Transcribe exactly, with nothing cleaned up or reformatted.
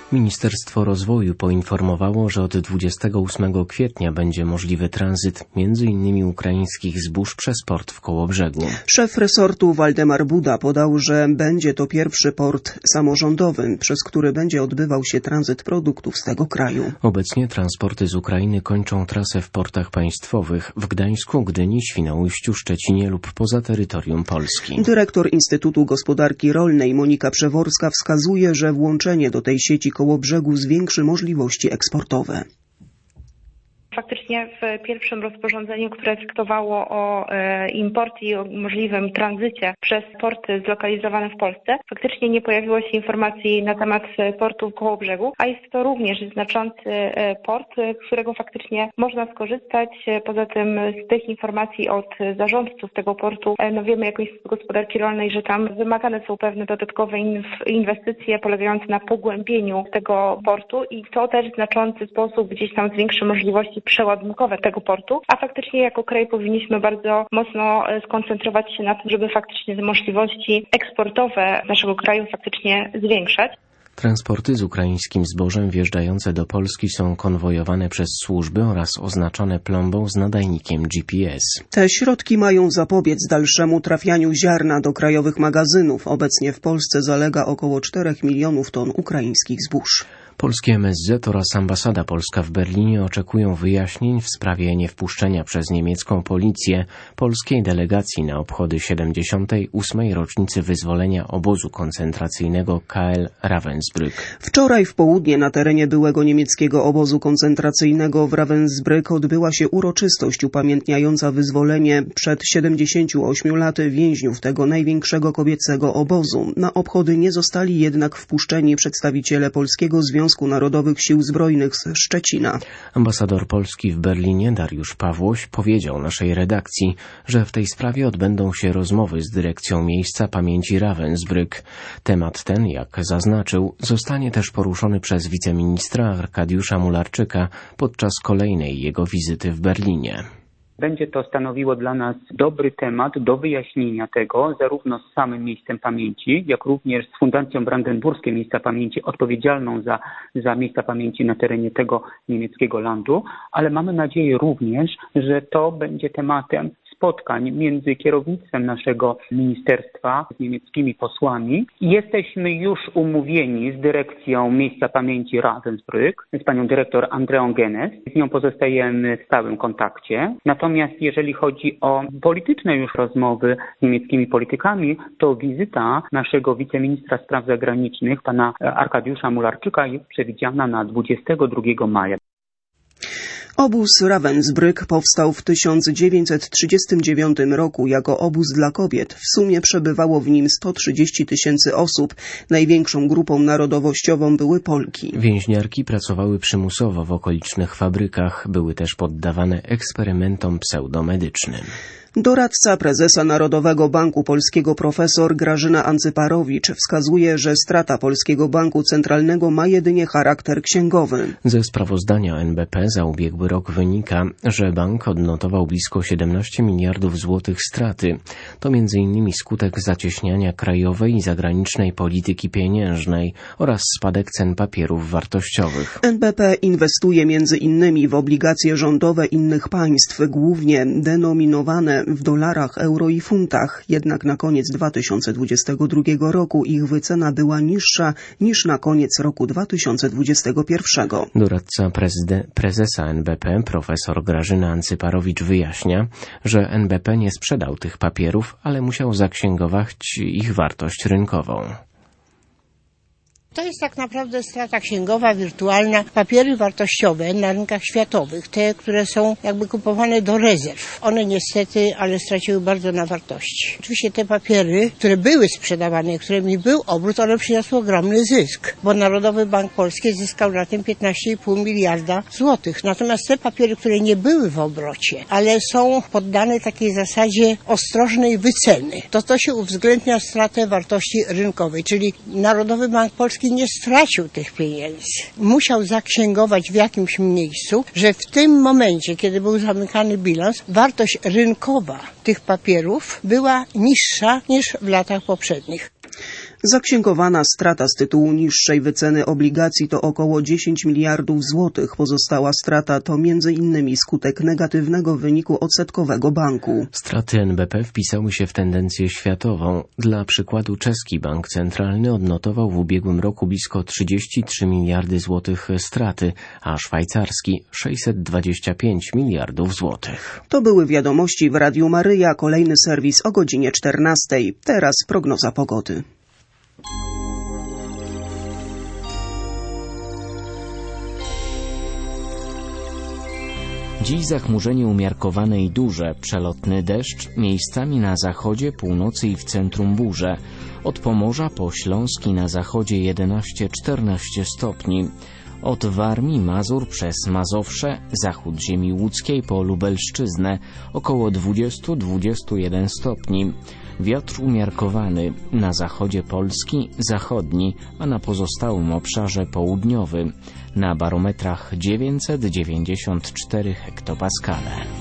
Ministerstwo Rozwoju poinformowało, że od dwudziestego ósmego kwietnia będzie możliwy tranzyt między innymi ukraińskich zbóż przez port w Kołobrzegu. Szef resortu Waldemar Buda podał, że będzie to pierwszy port samorządowy, przez który będzie odbywał się tranzyt produktów z tego kraju. Obecnie transporty z Ukrainy kończą trasę w portach państwowych w Gdańsku, Gdyni, Świnoujściu, Szczecinie lub poza terytorium Polski. Dyrektor Instytutu Gospodarki Rolnej Monika Przeworska wskazuje, że włączenie do tej sieci Kołobrzegu zwiększy możliwości eksportowe. Faktycznie w pierwszym rozporządzeniu, które traktowało o e, imporcie i o możliwym tranzycie przez porty zlokalizowane w Polsce, faktycznie nie pojawiło się informacji na temat portu w Kołobrzegu, a jest to również znaczący port, z którego faktycznie można skorzystać. Poza tym z tych informacji od zarządców tego portu, no wiemy jako Instytut Gospodarki Rolnej, że tam wymagane są pewne dodatkowe inwestycje polegające na pogłębieniu tego portu i to też w znaczący sposób gdzieś tam zwiększy możliwości przeładunkowe tego portu, a faktycznie jako kraj powinniśmy bardzo mocno skoncentrować się na tym, żeby faktycznie te możliwości eksportowe naszego kraju faktycznie zwiększać. Transporty z ukraińskim zbożem wjeżdżające do Polski są konwojowane przez służby oraz oznaczone plombą z nadajnikiem G P S. Te środki mają zapobiec dalszemu trafianiu ziarna do krajowych magazynów. Obecnie w Polsce zalega około czterech milionów ton ukraińskich zbóż. Polskie M S Z oraz ambasada polska w Berlinie oczekują wyjaśnień w sprawie niewpuszczenia przez niemiecką policję polskiej delegacji na obchody siedemdziesiątej ósmej rocznicy wyzwolenia obozu koncentracyjnego K L Ravensbrück. Wczoraj w południe na terenie byłego niemieckiego obozu koncentracyjnego w Ravensbrück odbyła się uroczystość upamiętniająca wyzwolenie przed siedemdziesięciu ośmiu laty więźniów tego największego kobiecego obozu. Na obchody nie zostali jednak wpuszczeni przedstawiciele Polskiego Związku Związku Narodowych Sił Zbrojnych z Szczecina. Ambasador Polski w Berlinie Dariusz Pawłoś powiedział naszej redakcji, że w tej sprawie odbędą się rozmowy z dyrekcją miejsca pamięci Ravensbrück. Temat ten, jak zaznaczył, zostanie też poruszony przez wiceministra Arkadiusza Mularczyka podczas kolejnej jego wizyty w Berlinie. Będzie to stanowiło dla nas dobry temat do wyjaśnienia tego, zarówno z samym miejscem pamięci, jak również z Fundacją Brandenburskie Miejsca Pamięci odpowiedzialną za, za miejsca pamięci na terenie tego niemieckiego landu, ale mamy nadzieję również, że to będzie tematem spotkań między kierownictwem naszego ministerstwa z niemieckimi posłami. Jesteśmy już umówieni z dyrekcją Miejsca Pamięci Ravensbrück, z panią dyrektor Andreą Genes. Z nią pozostajemy w stałym kontakcie. Natomiast jeżeli chodzi o polityczne już rozmowy z niemieckimi politykami, to wizyta naszego wiceministra spraw zagranicznych, pana Arkadiusza Mularczyka, jest przewidziana na dwudziestego drugiego maja. Obóz Ravensbrück powstał w tysiąc dziewięćset trzydziestym dziewiątym roku jako obóz dla kobiet. W sumie przebywało w nim sto trzydzieści tysięcy osób. Największą grupą narodowościową były Polki. Więźniarki pracowały przymusowo w okolicznych fabrykach. Były też poddawane eksperymentom pseudomedycznym. Doradca prezesa Narodowego Banku Polskiego profesor Grażyna Ancyparowicz wskazuje, że strata Polskiego Banku Centralnego ma jedynie charakter księgowy. Ze sprawozdania N B P za ubiegły rok wynika, że bank odnotował blisko siedemnaście miliardów złotych straty. To między innymi skutek zacieśniania krajowej i zagranicznej polityki pieniężnej oraz spadek cen papierów wartościowych. N B P inwestuje między innymi w obligacje rządowe innych państw, głównie denominowane w dolarach, euro i funtach. Jednak na koniec dwa tysiące dwudziestego drugiego roku ich wycena była niższa niż na koniec roku dwa tysiące dwudziestego pierwszego. Doradca prezydent, prezesa N B P profesor Grażyna Ancyparowicz wyjaśnia, że N B P nie sprzedał tych papierów, ale musiał zaksięgować ich wartość rynkową. To jest tak naprawdę strata księgowa, wirtualna. Papiery wartościowe na rynkach światowych, te, które są jakby kupowane do rezerw, one niestety, ale straciły bardzo na wartości. Oczywiście te papiery, które były sprzedawane, którymi był obrót, one przyniosły ogromny zysk, bo Narodowy Bank Polski zyskał na tym piętnaście i pół miliarda złotych. Natomiast te papiery, które nie były w obrocie, ale są poddane takiej zasadzie ostrożnej wyceny, to to się uwzględnia stratę wartości rynkowej, czyli Narodowy Bank Polski nie stracił tych pieniędzy. Musiał zaksięgować w jakimś miejscu, że w tym momencie, kiedy był zamykany bilans, wartość rynkowa tych papierów była niższa niż w latach poprzednich. Zaksięgowana strata z tytułu niższej wyceny obligacji to około dziesięć miliardów złotych. Pozostała strata to między innymi skutek negatywnego wyniku odsetkowego banku. Straty N B P wpisały się w tendencję światową. Dla przykładu czeski bank centralny odnotował w ubiegłym roku blisko trzydzieści trzy miliardy złotych straty, a szwajcarski sześćset dwadzieścia pięć miliardów złotych. To były wiadomości w Radiu Maryja. Kolejny serwis o godzinie czternastej. Teraz prognoza pogody. Dziś zachmurzenie umiarkowane i duże, przelotny deszcz, miejscami na zachodzie, północy i w centrum burze. Od Pomorza po Śląski na zachodzie jedenaście do czternastu stopni. Od Warmii, Mazur przez Mazowsze, zachód ziemi łódzkiej po Lubelszczyznę około dwadzieścia do dwudziestu jeden stopni. Wiatr umiarkowany, na zachodzie Polski zachodni, a na pozostałym obszarze południowy. Na barometrach dziewięćset dziewięćdziesiąt cztery hektopaskale.